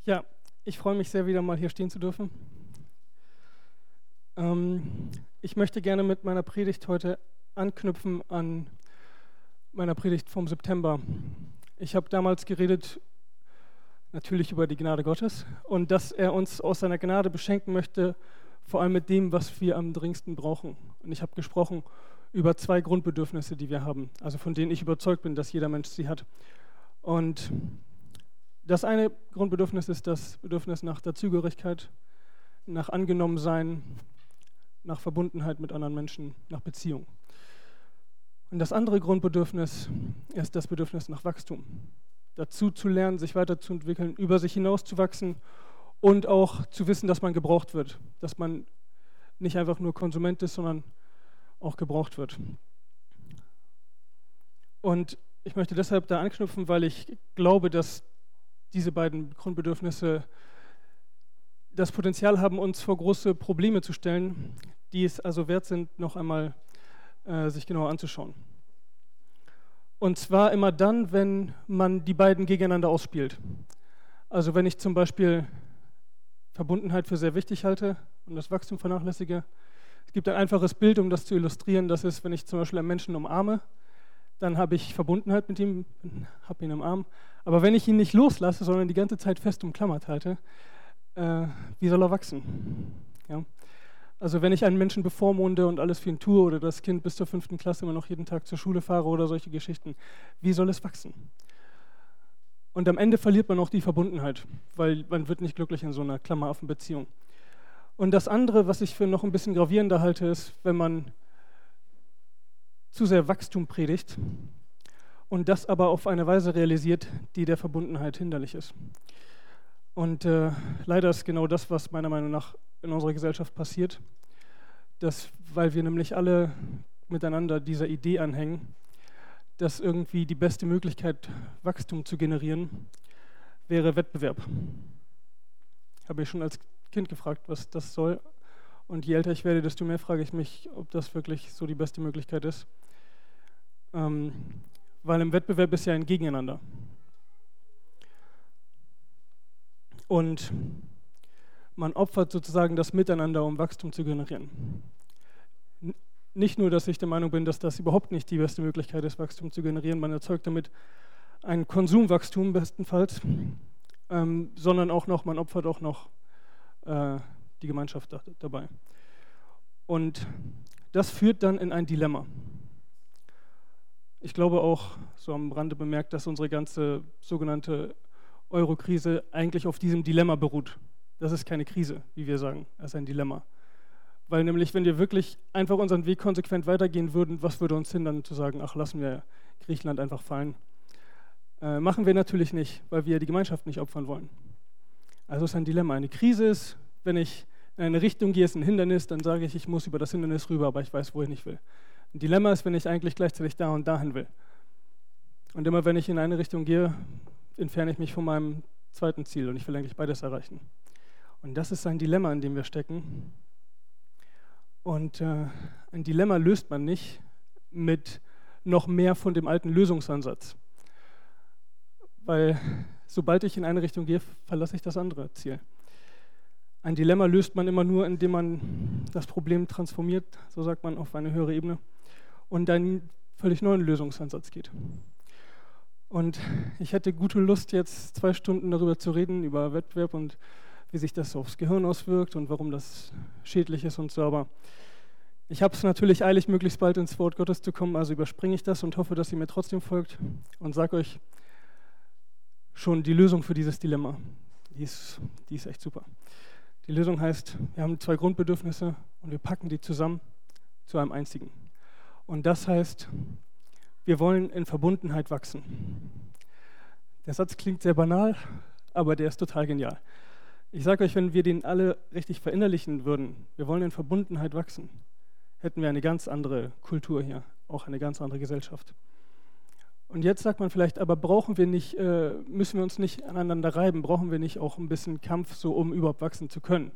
Ja, ich freue mich sehr, wieder mal hier stehen zu dürfen. Ich möchte gerne mit meiner Predigt heute anknüpfen an meiner Predigt vom September. Ich habe damals geredet, natürlich über die Gnade Gottes und dass er uns aus seiner Gnade beschenken möchte, vor allem mit dem, was wir am dringendsten brauchen. Und ich habe gesprochen über 2 Grundbedürfnisse, die wir haben, also von denen ich überzeugt bin, dass jeder Mensch sie hat. Und das eine Grundbedürfnis ist das Bedürfnis nach Dazugehörigkeit, nach Angenommensein, nach Verbundenheit mit anderen Menschen, nach Beziehung. Und das andere Grundbedürfnis ist das Bedürfnis nach Wachstum. Dazu zu lernen, sich weiterzuentwickeln, über sich hinauszuwachsen und auch zu wissen, dass man gebraucht wird, dass man nicht einfach nur Konsument ist, sondern auch gebraucht wird. Und ich möchte deshalb da anknüpfen, weil ich glaube, dass diese beiden Grundbedürfnisse das Potenzial haben, uns vor große Probleme zu stellen, die es also wert sind, noch einmal sich genauer anzuschauen. Und zwar immer dann, wenn man die beiden gegeneinander ausspielt. Also wenn ich zum Beispiel Verbundenheit für sehr wichtig halte und das Wachstum vernachlässige. Es gibt ein einfaches Bild, um das zu illustrieren. Das ist, wenn ich zum Beispiel einen Menschen umarme, dann habe ich Verbundenheit mit ihm, habe ihn im Arm. Aber wenn ich ihn nicht loslasse, sondern die ganze Zeit fest umklammert halte, wie soll er wachsen? Ja? Also wenn ich einen Menschen bevormunde und alles für ihn tue oder das Kind bis zur 5. Klasse immer noch jeden Tag zur Schule fahre oder solche Geschichten, wie soll es wachsen? Und am Ende verliert man auch die Verbundenheit, weil man wird nicht glücklich in so einer Klammeraffenbeziehung. Und das andere, was ich für noch ein bisschen gravierender halte, ist, wenn man zu sehr Wachstum predigt und das aber auf eine Weise realisiert, die der Verbundenheit hinderlich ist. Und leider ist genau das, was meiner Meinung nach in unserer Gesellschaft passiert, dass, weil wir nämlich alle miteinander dieser Idee anhängen, dass irgendwie die beste Möglichkeit, Wachstum zu generieren, wäre Wettbewerb. Habe ich schon als Kind gefragt, was das soll. Und je älter ich werde, desto mehr frage ich mich, ob das wirklich so die beste Möglichkeit ist. Weil im Wettbewerb ist ja ein Gegeneinander. Und man opfert sozusagen das Miteinander, um Wachstum zu generieren. Nicht nur, dass ich der Meinung bin, dass das überhaupt nicht die beste Möglichkeit ist, Wachstum zu generieren. Man erzeugt damit ein Konsumwachstum bestenfalls, sondern auch noch, man opfert auch noch die Gemeinschaft dabei. Und das führt dann in ein Dilemma. Ich glaube auch, so am Rande bemerkt, dass unsere ganze sogenannte Euro-Krise eigentlich auf diesem Dilemma beruht. Das ist keine Krise, wie wir sagen, das ist ein Dilemma. Weil nämlich, wenn wir wirklich einfach unseren Weg konsequent weitergehen würden, was würde uns hindern, zu sagen, ach, lassen wir Griechenland einfach fallen? Machen wir natürlich nicht, weil wir die Gemeinschaft nicht opfern wollen. Also es ist ein Dilemma. Eine Krise ist, wenn ich in eine Richtung gehe, ist ein Hindernis, dann sage ich, ich muss über das Hindernis rüber, aber ich weiß, wo ich nicht will. Ein Dilemma ist, wenn ich eigentlich gleichzeitig da und dahin will. Und immer wenn ich in eine Richtung gehe, entferne ich mich von meinem zweiten Ziel und ich will eigentlich beides erreichen. Und das ist ein Dilemma, in dem wir stecken. Und ein Dilemma löst man nicht mit noch mehr von dem alten Lösungsansatz. Weil sobald ich in eine Richtung gehe, verlasse ich das andere Ziel. Ein Dilemma löst man immer nur, indem man das Problem transformiert, so sagt man, auf eine höhere Ebene und einen völlig neuen Lösungsansatz geht. Und ich hätte gute Lust, jetzt 2 Stunden darüber zu reden, über Wettbewerb und wie sich das aufs Gehirn auswirkt und warum das schädlich ist und so, aber ich habe es natürlich eilig, möglichst bald ins Wort Gottes zu kommen, also überspringe ich das und hoffe, dass ihr mir trotzdem folgt und sage euch schon die Lösung für dieses Dilemma. Die ist echt super. Die Lösung heißt, wir haben 2 Grundbedürfnisse und wir packen die zusammen zu einem einzigen. Und das heißt, wir wollen in Verbundenheit wachsen. Der Satz klingt sehr banal, aber der ist total genial. Ich sage euch, wenn wir den alle richtig verinnerlichen würden, wir wollen in Verbundenheit wachsen, hätten wir eine ganz andere Kultur hier, auch eine ganz andere Gesellschaft. Und jetzt sagt man vielleicht, aber brauchen wir nicht, müssen wir uns nicht aneinander reiben, brauchen wir nicht auch ein bisschen Kampf, so um überhaupt wachsen zu können?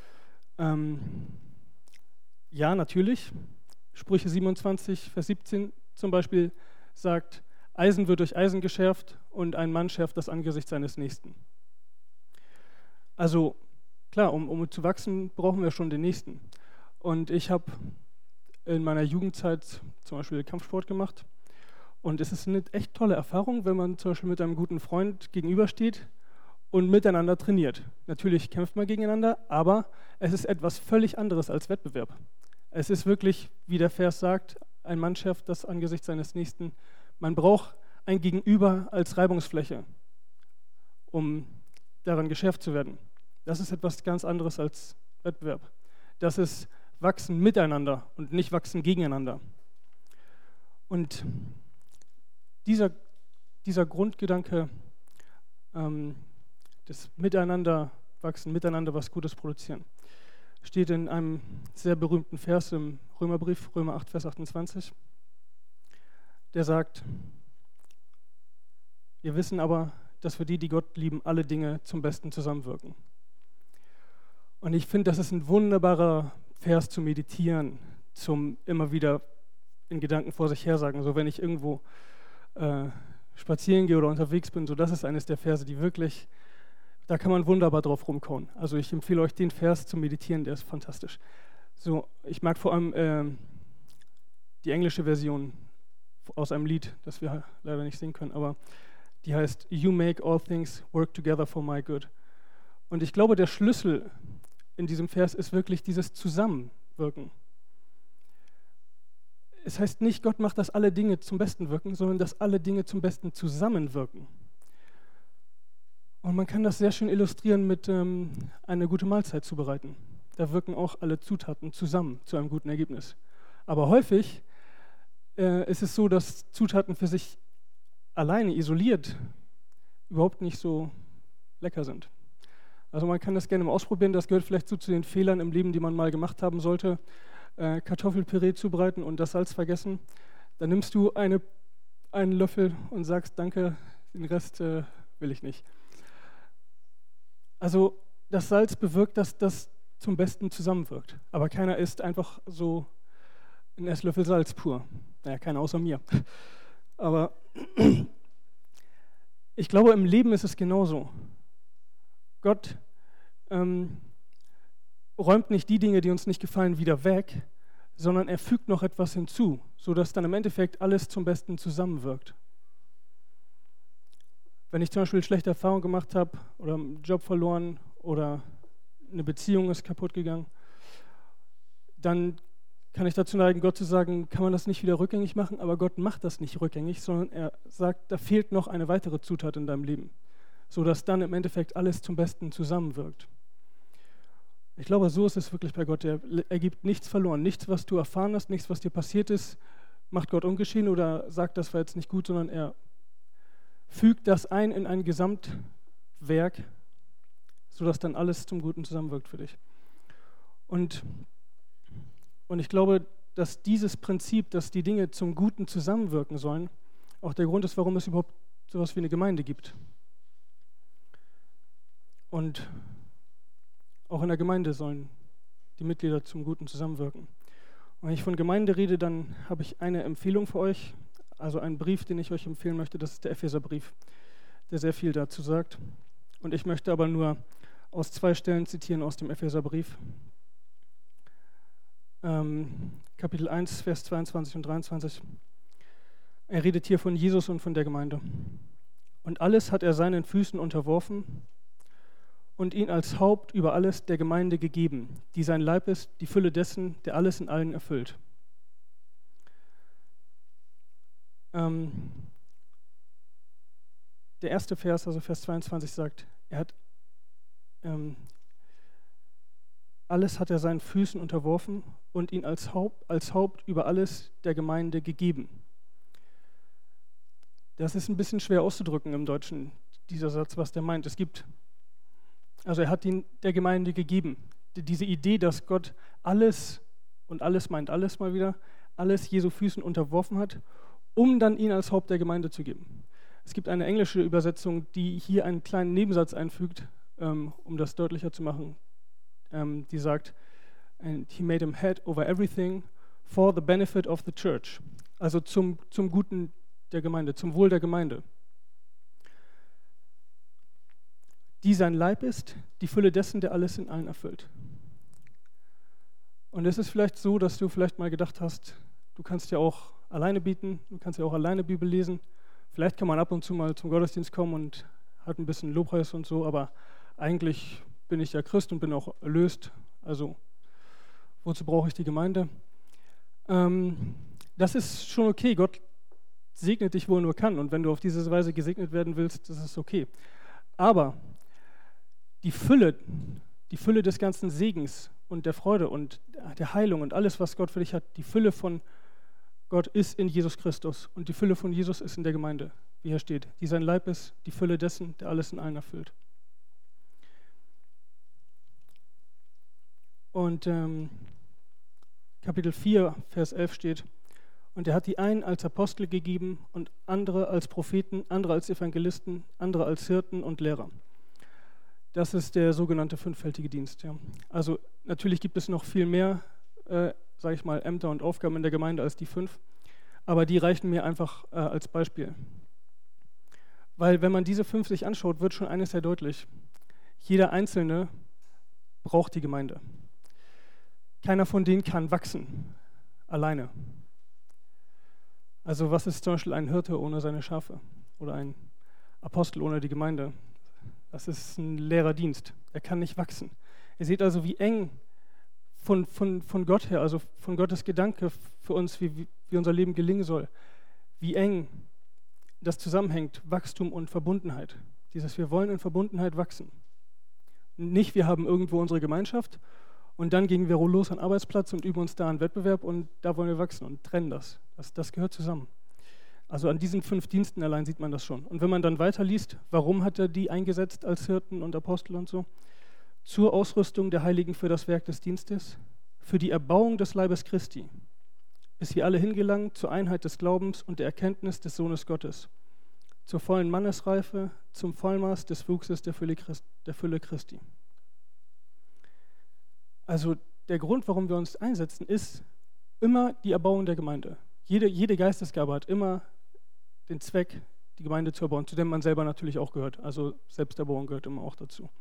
Ja, natürlich. Sprüche 27, Vers 17 zum Beispiel sagt, Eisen wird durch Eisen geschärft und ein Mann schärft das Angesicht seines Nächsten. Also klar, um zu wachsen, brauchen wir schon den Nächsten. Und ich habe in meiner Jugendzeit zum Beispiel Kampfsport gemacht. Und es ist eine echt tolle Erfahrung, wenn man zum Beispiel mit einem guten Freund gegenübersteht und miteinander trainiert. Natürlich kämpft man gegeneinander, aber es ist etwas völlig anderes als Wettbewerb. Es ist wirklich, wie der Vers sagt, ein Mann schärft das Angesicht seines Nächsten. Man braucht ein Gegenüber als Reibungsfläche, um daran geschärft zu werden. Das ist etwas ganz anderes als Wettbewerb. Das ist Wachsen miteinander und nicht Wachsen gegeneinander. Und dieser Grundgedanke des Miteinander wachsen, miteinander was Gutes produzieren, steht in einem sehr berühmten Vers im Römerbrief, Römer 8, Vers 28. Der sagt, wir wissen aber, dass für die Gott lieben, alle Dinge zum Besten zusammenwirken. Und ich finde, das ist ein wunderbarer Vers zu meditieren, zum immer wieder in Gedanken vor sich her sagen. So wenn ich irgendwo spazieren gehe oder unterwegs bin, so das ist eines der Verse, die wirklich, da kann man wunderbar drauf rumkauen. Also ich empfehle euch, den Vers zu meditieren, der ist fantastisch. So, ich mag vor allem die englische Version aus einem Lied, das wir leider nicht singen können, aber die heißt You make all things work together for my good. Und ich glaube, der Schlüssel in diesem Vers ist wirklich dieses Zusammenwirken. Es heißt nicht, Gott macht, dass alle Dinge zum Besten wirken, sondern dass alle Dinge zum Besten zusammenwirken. Und man kann das sehr schön illustrieren mit eine gute Mahlzeit zubereiten. Da wirken auch alle Zutaten zusammen zu einem guten Ergebnis. Aber häufig ist es so, dass Zutaten für sich alleine, isoliert, überhaupt nicht so lecker sind. Also man kann das gerne mal ausprobieren, das gehört vielleicht so zu den Fehlern im Leben, die man mal gemacht haben sollte. Kartoffelpüree zubereiten und das Salz vergessen. Dann nimmst du einen Löffel und sagst, danke, den Rest will ich nicht. Also das Salz bewirkt, dass das zum Besten zusammenwirkt. Aber keiner isst einfach so einen Esslöffel Salz pur. Naja, keiner außer mir. Aber ich glaube, im Leben ist es genauso. Gott räumt nicht die Dinge, die uns nicht gefallen, wieder weg, sondern er fügt noch etwas hinzu, sodass dann im Endeffekt alles zum Besten zusammenwirkt. Wenn ich zum Beispiel schlechte Erfahrungen gemacht habe oder einen Job verloren oder eine Beziehung ist kaputt gegangen, dann kann ich dazu neigen, Gott zu sagen, kann man das nicht wieder rückgängig machen, aber Gott macht das nicht rückgängig, sondern er sagt, da fehlt noch eine weitere Zutat in deinem Leben, sodass dann im Endeffekt alles zum Besten zusammenwirkt. Ich glaube, so ist es wirklich bei Gott. Er gibt nichts verloren. Nichts, was du erfahren hast, nichts, was dir passiert ist, macht Gott ungeschehen oder sagt, das war jetzt nicht gut, sondern er fügt das ein in ein Gesamtwerk, sodass dann alles zum Guten zusammenwirkt für dich. Und ich glaube, dass dieses Prinzip, dass die Dinge zum Guten zusammenwirken sollen, auch der Grund ist, warum es überhaupt sowas wie eine Gemeinde gibt. Und auch in der Gemeinde sollen die Mitglieder zum Guten zusammenwirken. Und wenn ich von Gemeinde rede, dann habe ich eine Empfehlung für euch, also einen Brief, den ich euch empfehlen möchte, das ist der Epheserbrief, der sehr viel dazu sagt. Und ich möchte aber nur aus 2 Stellen zitieren aus dem Epheserbrief. Kapitel 1, Vers 22 und 23. Er redet hier von Jesus und von der Gemeinde. Und alles hat er seinen Füßen unterworfen und ihn als Haupt über alles der Gemeinde gegeben, die sein Leib ist, die Fülle dessen, der alles in allen erfüllt. Der erste Vers, also Vers 22, sagt, alles hat er seinen Füßen unterworfen und ihn als Haupt über alles der Gemeinde gegeben. Das ist ein bisschen schwer auszudrücken im Deutschen, dieser Satz, was der meint. Also er hat ihn der Gemeinde gegeben. Diese Idee, dass Gott alles, und alles meint alles mal wieder, alles Jesu Füßen unterworfen hat, um dann ihn als Haupt der Gemeinde zu geben. Es gibt eine englische Übersetzung, die hier einen kleinen Nebensatz einfügt, um das deutlicher zu machen. Die sagt, and he made him head over everything for the benefit of the church. Also zum Guten der Gemeinde, zum Wohl der Gemeinde. die sein Leib ist, die Fülle dessen, der alles in allen erfüllt. Und es ist vielleicht so, dass du vielleicht mal gedacht hast, du kannst ja auch alleine beten, du kannst ja auch alleine Bibel lesen. Vielleicht kann man ab und zu mal zum Gottesdienst kommen und hat ein bisschen Lobpreis und so, aber eigentlich bin ich ja Christ und bin auch erlöst. Also wozu brauche ich die Gemeinde? Das ist schon okay. Gott segnet dich, wo er nur kann. Und wenn du auf diese Weise gesegnet werden willst, das ist okay. Aber die Fülle des ganzen Segens und der Freude und der Heilung und alles, was Gott für dich hat, die Fülle von Gott ist in Jesus Christus. Und die Fülle von Jesus ist in der Gemeinde, wie hier steht. Die sein Leib ist, die Fülle dessen, der alles in allen erfüllt. Und Kapitel 4, Vers 11 steht, und er hat die einen als Apostel gegeben und andere als Propheten, andere als Evangelisten, andere als Hirten und Lehrer. Das ist der sogenannte fünffältige Dienst. Ja. Also natürlich gibt es noch viel mehr, sage ich mal, Ämter und Aufgaben in der Gemeinde als die 5, aber die reichen mir einfach als Beispiel. Weil wenn man diese 5 sich anschaut, wird schon eines sehr deutlich. Jeder Einzelne braucht die Gemeinde. Keiner von denen kann wachsen, alleine. Also was ist zum Beispiel ein Hirte ohne seine Schafe oder ein Apostel ohne die Gemeinde? Das ist ein leerer Dienst. Er kann nicht wachsen. Ihr seht also, wie eng von Gott her, also von Gottes Gedanke für uns, wie unser Leben gelingen soll, wie eng das zusammenhängt, Wachstum und Verbundenheit. Wir wollen in Verbundenheit wachsen. Nicht, wir haben irgendwo unsere Gemeinschaft und dann gehen wir los an den Arbeitsplatz und üben uns da einen Wettbewerb und da wollen wir wachsen und trennen das. Das gehört zusammen. Also an diesen 5 Diensten allein sieht man das schon. Und wenn man dann weiterliest, warum hat er die eingesetzt als Hirten und Apostel und so? Zur Ausrüstung der Heiligen für das Werk des Dienstes, für die Erbauung des Leibes Christi, bis wir alle hingelangen zur Einheit des Glaubens und der Erkenntnis des Sohnes Gottes, zur vollen Mannesreife, zum Vollmaß des Wuchses der Fülle Christi. Also der Grund, warum wir uns einsetzen, ist immer die Erbauung der Gemeinde. Jede Geistesgabe hat immer den Zweck, die Gemeinde zu erbauen, zu dem man selber natürlich auch gehört. Also Selbsterbauung gehört immer auch dazu.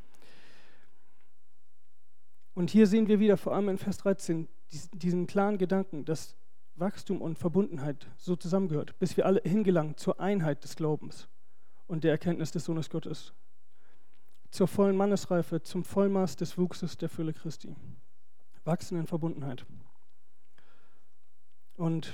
Und hier sehen wir wieder, vor allem in Vers 13, diesen klaren Gedanken, dass Wachstum und Verbundenheit so zusammengehört, bis wir alle hingelangen zur Einheit des Glaubens und der Erkenntnis des Sohnes Gottes, zur vollen Mannesreife, zum Vollmaß des Wuchses der Fülle Christi. Wachsen in Verbundenheit. Und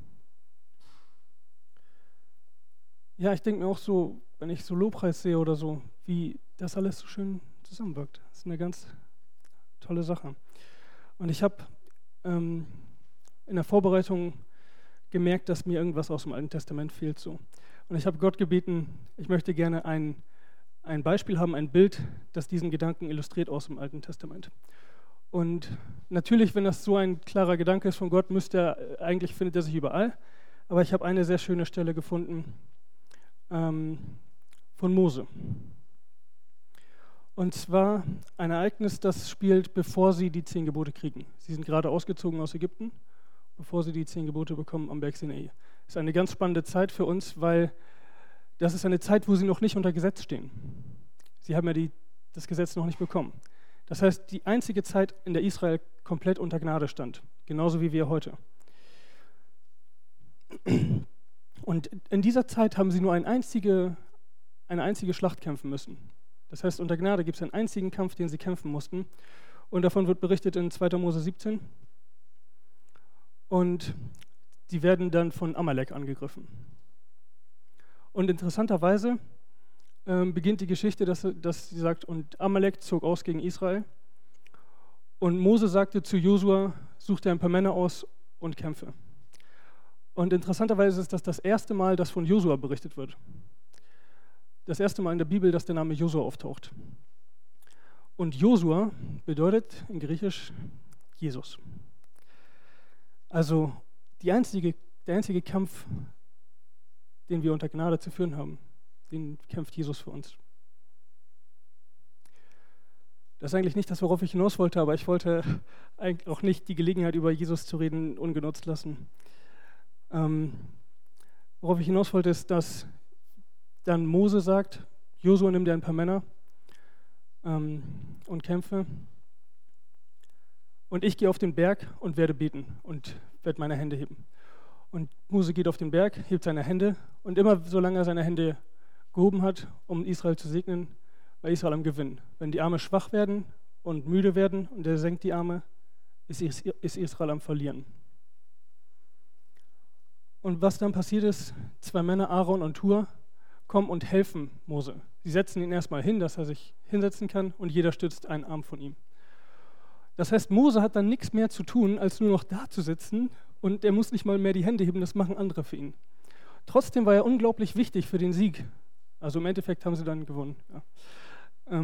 ja, ich denke mir auch so, wenn ich so Lobpreis sehe oder so, wie das alles so schön zusammenwirkt. Das ist eine ganz tolle Sache. Und ich habe in der Vorbereitung gemerkt, dass mir irgendwas aus dem Alten Testament fehlt. So. Und ich habe Gott gebeten, ich möchte gerne ein Beispiel haben, ein Bild, das diesen Gedanken illustriert aus dem Alten Testament. Und natürlich, wenn das so ein klarer Gedanke ist von Gott, eigentlich findet er sich überall. Aber ich habe eine sehr schöne Stelle gefunden von Mose. Und zwar ein Ereignis, das spielt, bevor sie die 10 Gebote kriegen. Sie sind gerade ausgezogen aus Ägypten, bevor sie die 10 Gebote bekommen am Berg Sinai. Das ist eine ganz spannende Zeit für uns, weil das ist eine Zeit, wo sie noch nicht unter Gesetz stehen. Sie haben ja das Gesetz noch nicht bekommen. Das heißt, die einzige Zeit, in der Israel komplett unter Gnade stand, genauso wie wir heute. Und in dieser Zeit haben sie nur eine einzige Schlacht kämpfen müssen. Das heißt, unter Gnade gibt es einen einzigen Kampf, den sie kämpfen mussten. Und davon wird berichtet in 2. Mose 17. Und sie werden dann von Amalek angegriffen. Und interessanterweise beginnt die Geschichte, dass sie sagt, und Amalek zog aus gegen Israel. Und Mose sagte zu Josua, such dir ein paar Männer aus und kämpfe. Und interessanterweise ist das erste Mal, dass von Josua berichtet wird. Das erste Mal in der Bibel, dass der Name Josua auftaucht. Und Josua bedeutet in Griechisch Jesus. Also der einzige Kampf, den wir unter Gnade zu führen haben, den kämpft Jesus für uns. Das ist eigentlich nicht das, worauf ich hinaus wollte, aber ich wollte eigentlich auch nicht die Gelegenheit, über Jesus zu reden, ungenutzt lassen. Worauf ich hinaus wollte, ist, dass dann Mose sagt, Josua, nimm dir ein paar Männer und kämpfe. Und ich gehe auf den Berg und werde beten und werde meine Hände heben. Und Mose geht auf den Berg, hebt seine Hände und immer solange er seine Hände gehoben hat, um Israel zu segnen, war Israel am Gewinn. Wenn die Arme schwach werden und müde werden und er senkt die Arme, ist Israel am Verlieren. Und was dann passiert ist, 2 Männer, Aaron und Hur, kommen und helfen Mose. Sie setzen ihn erstmal hin, dass er sich hinsetzen kann und jeder stützt einen Arm von ihm. Das heißt, Mose hat dann nichts mehr zu tun, als nur noch da zu sitzen und er muss nicht mal mehr die Hände heben, das machen andere für ihn. Trotzdem war er unglaublich wichtig für den Sieg. Also im Endeffekt haben sie dann gewonnen. Ja.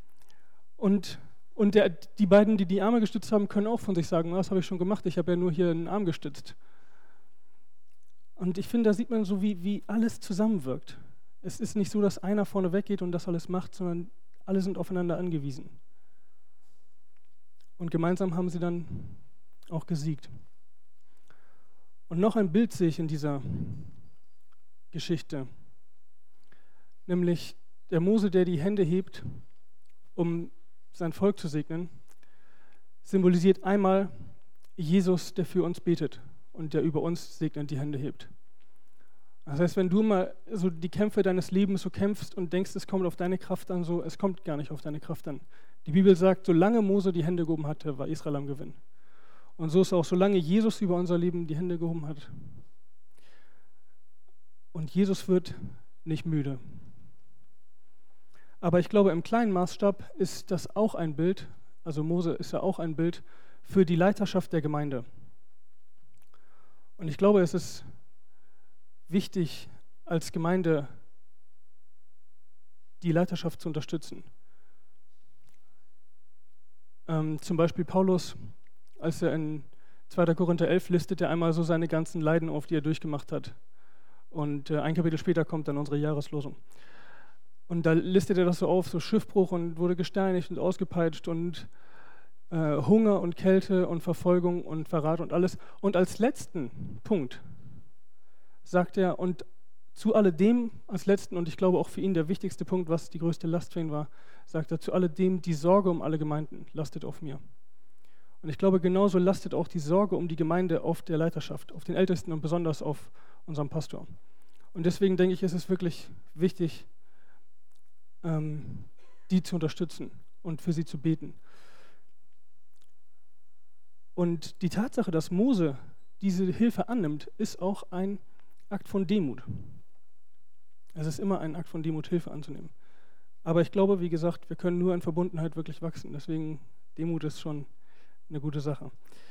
Die beiden, die die Arme gestützt haben, können auch von sich sagen, was habe ich schon gemacht, ich habe ja nur hier einen Arm gestützt. Und ich finde, da sieht man so, wie alles zusammenwirkt. Es ist nicht so, dass einer vorne weggeht und das alles macht, sondern alle sind aufeinander angewiesen. Und gemeinsam haben sie dann auch gesiegt. Und noch ein Bild sehe ich in dieser Geschichte. Nämlich der Mose, der die Hände hebt, um sein Volk zu segnen, symbolisiert einmal Jesus, der für uns betet und der über uns segnend die Hände hebt. Das heißt, wenn du mal so die Kämpfe deines Lebens so kämpfst und denkst, es kommt auf deine Kraft an, so, es kommt gar nicht auf deine Kraft an. Die Bibel sagt, solange Mose die Hände gehoben hatte, war Israel am Gewinn. Und so ist auch, solange Jesus über unser Leben die Hände gehoben hat. Und Jesus wird nicht müde. Aber ich glaube, im kleinen Maßstab ist das auch ein Bild, also Mose ist ja auch ein Bild für die Leiterschaft der Gemeinde. Und ich glaube, es ist wichtig, als Gemeinde die Leiterschaft zu unterstützen. Zum Beispiel Paulus, als er in 2. Korinther 11 listet er einmal so seine ganzen Leiden auf, die er durchgemacht hat. Und ein Kapitel später kommt dann unsere Jahreslosung. Und da listet er das so auf, so Schiffbruch und wurde gesteinigt und ausgepeitscht und Hunger und Kälte und Verfolgung und Verrat und alles. Und als letzten Punkt sagt er, und zu alledem, als letzten, und ich glaube auch für ihn der wichtigste Punkt, was die größte Last für ihn war, sagt er, zu alledem die Sorge um alle Gemeinden lastet auf mir. Und ich glaube, genauso lastet auch die Sorge um die Gemeinde auf der Leiterschaft, auf den Ältesten und besonders auf unserem Pastor. Und deswegen denke ich, ist es wirklich wichtig, die zu unterstützen und für sie zu beten. Und die Tatsache, dass Mose diese Hilfe annimmt, ist auch ein Akt von Demut. Es ist immer ein Akt von Demut, Hilfe anzunehmen. Aber ich glaube, wie gesagt, wir können nur in Verbundenheit wirklich wachsen. Deswegen, Demut ist schon eine gute Sache.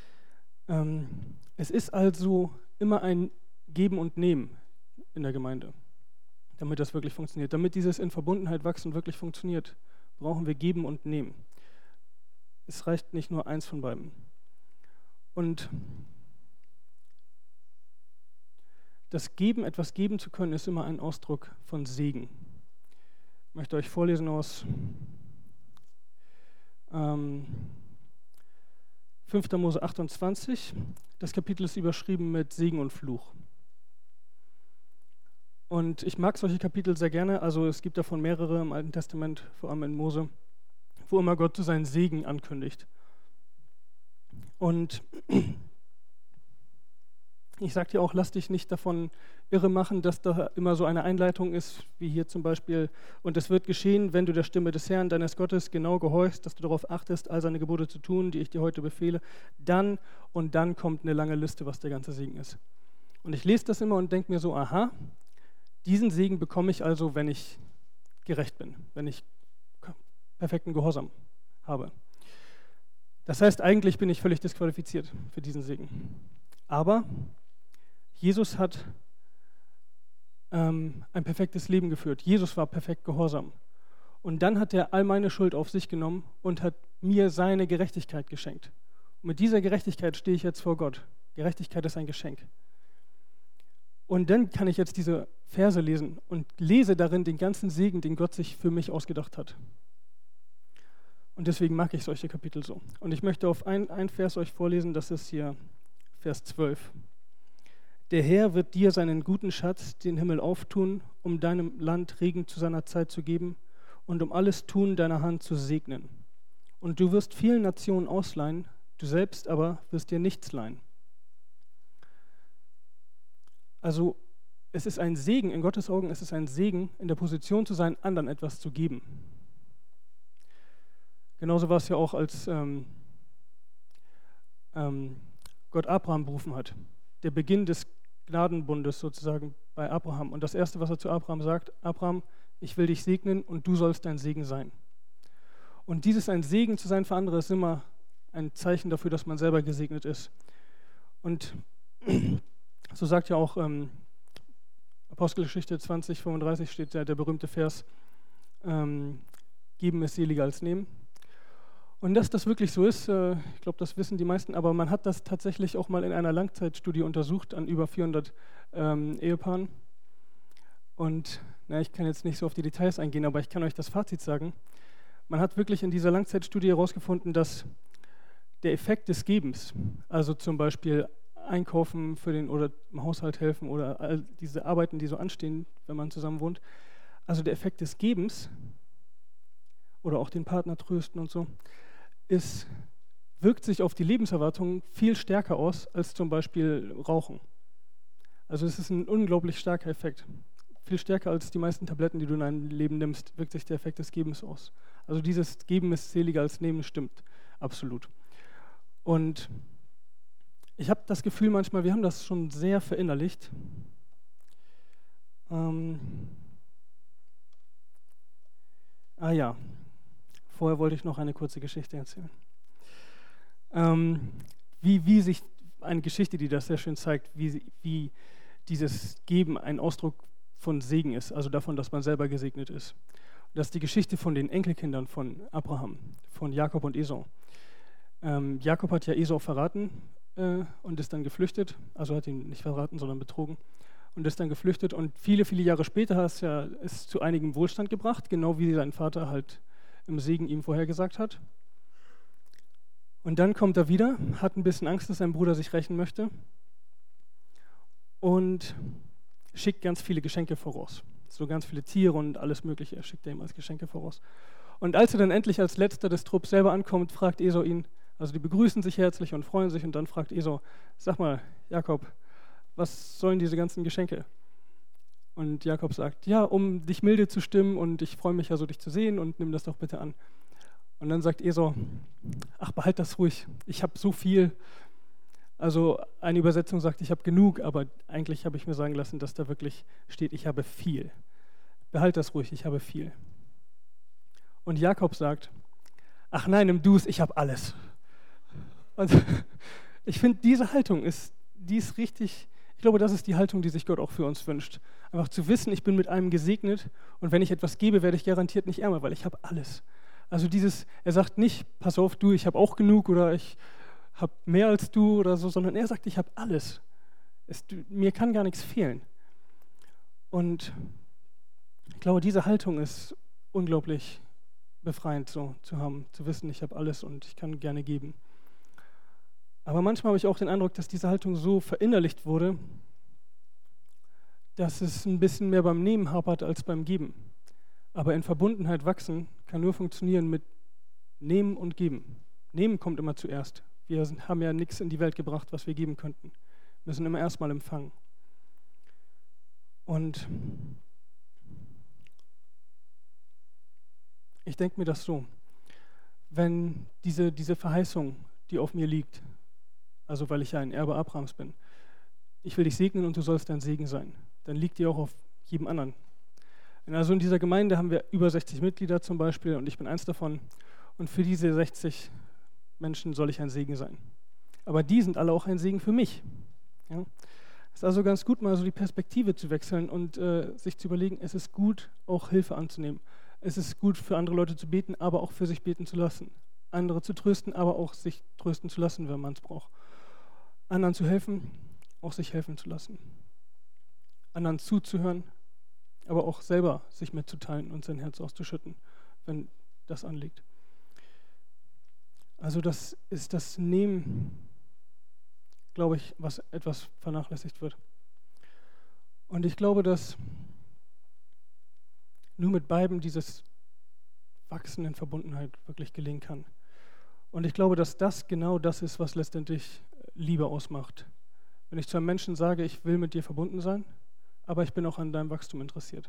Es ist also immer ein Geben und Nehmen in der Gemeinde, damit das wirklich funktioniert. Damit dieses in Verbundenheit wachsen wirklich funktioniert, brauchen wir Geben und Nehmen. Es reicht nicht nur eins von beiden. Und das Geben, etwas geben zu können, ist immer ein Ausdruck von Segen. Ich möchte euch vorlesen aus 5. Mose 28. Das Kapitel ist überschrieben mit Segen und Fluch. Und ich mag solche Kapitel sehr gerne. Also es gibt davon mehrere im Alten Testament, vor allem in Mose, wo immer Gott so seinen Segen ankündigt. Und ich sage dir auch, lass dich nicht davon irre machen, dass da immer so eine Einleitung ist, wie hier zum Beispiel, und es wird geschehen, wenn du der Stimme des Herrn, deines Gottes, genau gehorchst, dass du darauf achtest, all seine Gebote zu tun, die ich dir heute befehle, dann und dann kommt eine lange Liste, was der ganze Segen ist. Und ich lese das immer und denke mir so, aha, diesen Segen bekomme ich also, wenn ich gerecht bin, wenn ich perfekten Gehorsam habe. Das heißt, eigentlich bin ich völlig disqualifiziert für diesen Segen. Aber Jesus hat ein perfektes Leben geführt. Jesus war perfekt gehorsam. Und dann hat er all meine Schuld auf sich genommen und hat mir seine Gerechtigkeit geschenkt. Und mit dieser Gerechtigkeit stehe ich jetzt vor Gott. Gerechtigkeit ist ein Geschenk. Und dann kann ich jetzt diese Verse lesen und lese darin den ganzen Segen, den Gott sich für mich ausgedacht hat. Und deswegen mag ich solche Kapitel so. Und ich möchte auf ein Vers euch vorlesen, das ist hier Vers 12. Der Herr wird dir seinen guten Schatz, den Himmel, auftun, um deinem Land Regen zu seiner Zeit zu geben und um alles Tun deiner Hand zu segnen. Und du wirst vielen Nationen ausleihen, du selbst aber wirst dir nichts leihen. Also es ist ein Segen, in Gottes Augen ist es ein Segen, in der Position zu sein, anderen etwas zu geben. Genauso war es ja auch, als Gott Abraham berufen hat. Der Beginn des Gnadenbundes sozusagen bei Abraham. Und das Erste, was er zu Abraham sagt: Abraham, ich will dich segnen und du sollst ein Segen sein. Und dieses ein Segen zu sein für andere ist immer ein Zeichen dafür, dass man selber gesegnet ist. Und so sagt ja auch Apostelgeschichte 20:35 steht der berühmte Vers, geben ist seliger als nehmen. Und dass das wirklich so ist, ich glaube, das wissen die meisten, aber man hat das tatsächlich auch mal in einer Langzeitstudie untersucht an über 400 Ehepaaren. Und ich kann jetzt nicht so auf die Details eingehen, aber ich kann euch das Fazit sagen. Man hat wirklich in dieser Langzeitstudie herausgefunden, dass der Effekt des Gebens, also zum Beispiel einkaufen für den oder im Haushalt helfen oder all diese Arbeiten, die so anstehen, wenn man zusammen wohnt, also der Effekt des Gebens oder auch den Partner trösten und so, wirkt sich auf die Lebenserwartung viel stärker aus als zum Beispiel Rauchen. Also es ist ein unglaublich starker Effekt. Viel stärker als die meisten Tabletten, die du in deinem Leben nimmst, wirkt sich der Effekt des Gebens aus. Also dieses Geben ist seliger als Nehmen, stimmt absolut. Und ich habe das Gefühl manchmal, wir haben das schon sehr verinnerlicht. Vorher wollte ich noch eine kurze Geschichte erzählen. Wie sich eine Geschichte, die das sehr schön zeigt, wie dieses Geben ein Ausdruck von Segen ist, also davon, dass man selber gesegnet ist. Das ist die Geschichte von den Enkelkindern von Abraham, von Jakob und Esau. Jakob hat ja Esau verraten und ist dann geflüchtet, also hat ihn nicht verraten, sondern betrogen und ist dann geflüchtet und viele, viele Jahre später hat es zu einigem Wohlstand gebracht, genau wie sein Vater halt im Segen ihm vorhergesagt hat. Und dann kommt er wieder, hat ein bisschen Angst, dass sein Bruder sich rächen möchte und schickt ganz viele Geschenke voraus. So ganz viele Tiere und alles Mögliche schickt er ihm als Geschenke voraus. Und als er dann endlich als letzter des Trupps selber ankommt, fragt Esau ihn, also die begrüßen sich herzlich und freuen sich und dann fragt Esau, sag mal, Jakob, was sollen diese ganzen Geschenke? Und Jakob sagt, ja, um dich milde zu stimmen und ich freue mich ja so, dich zu sehen und nimm das doch bitte an. Und dann sagt Esau, ach, behalt das ruhig, ich habe so viel. Also eine Übersetzung sagt, ich habe genug, aber eigentlich habe ich mir sagen lassen, dass da wirklich steht, ich habe viel. Behalt das ruhig, ich habe viel. Und Jakob sagt, ach nein, nimm du es, ich habe alles. Und ich finde, diese Haltung die ist richtig, ich glaube, das ist die Haltung, die sich Gott auch für uns wünscht. Einfach zu wissen, ich bin mit einem gesegnet und wenn ich etwas gebe, werde ich garantiert nicht ärmer, weil ich habe alles. Also er sagt nicht, pass auf du, ich habe auch genug oder ich habe mehr als du oder so, sondern er sagt, ich habe alles. Mir kann gar nichts fehlen. Und ich glaube, diese Haltung ist unglaublich befreiend so zu haben, zu wissen, ich habe alles und ich kann gerne geben. Aber manchmal habe ich auch den Eindruck, dass diese Haltung so verinnerlicht wurde, dass es ein bisschen mehr beim Nehmen hapert als beim Geben. Aber in Verbundenheit wachsen kann nur funktionieren mit Nehmen und Geben. Nehmen kommt immer zuerst. Wir haben ja nichts in die Welt gebracht, was wir geben könnten. Wir müssen immer erstmal empfangen. Und ich denke mir das so, wenn diese Verheißung, die auf mir liegt, also weil ich ja ein Erbe Abrahams bin, ich will dich segnen und du sollst ein Segen sein, dann liegt die auch auf jedem anderen. Also in dieser Gemeinde haben wir über 60 Mitglieder zum Beispiel und ich bin eins davon. Und für diese 60 Menschen soll ich ein Segen sein. Aber die sind alle auch ein Segen für mich. Ja? Es ist also ganz gut, mal so die Perspektive zu wechseln und sich zu überlegen, es ist gut, auch Hilfe anzunehmen. Es ist gut, für andere Leute zu beten, aber auch für sich beten zu lassen. Andere zu trösten, aber auch sich trösten zu lassen, wenn man es braucht. Anderen zu helfen, auch sich helfen zu lassen. Anderen zuzuhören, aber auch selber sich mitzuteilen und sein Herz auszuschütten, wenn das anliegt. Also das ist das Nehmen, glaube ich, was etwas vernachlässigt wird. Und ich glaube, dass nur mit beidem dieses Wachsen in Verbundenheit wirklich gelingen kann. Und ich glaube, dass das genau das ist, was letztendlich Liebe ausmacht. Wenn ich zu einem Menschen sage, ich will mit dir verbunden sein, aber ich bin auch an deinem Wachstum interessiert,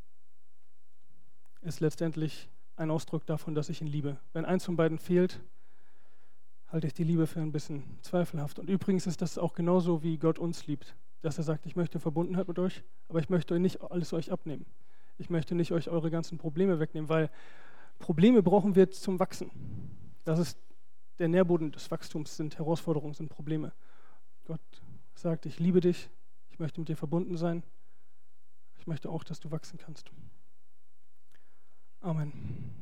ist letztendlich ein Ausdruck davon, dass ich ihn liebe. Wenn eins von beiden fehlt, halte ich die Liebe für ein bisschen zweifelhaft. Und übrigens ist das auch genauso, wie Gott uns liebt, dass er sagt, ich möchte Verbundenheit mit euch, aber ich möchte nicht alles euch abnehmen. Ich möchte nicht euch eure ganzen Probleme wegnehmen, weil Probleme brauchen wir zum Wachsen. Das ist der Nährboden des Wachstums, sind Herausforderungen, sind Probleme. Gott sagt, ich liebe dich, ich möchte mit dir verbunden sein, ich möchte auch, dass du wachsen kannst. Amen.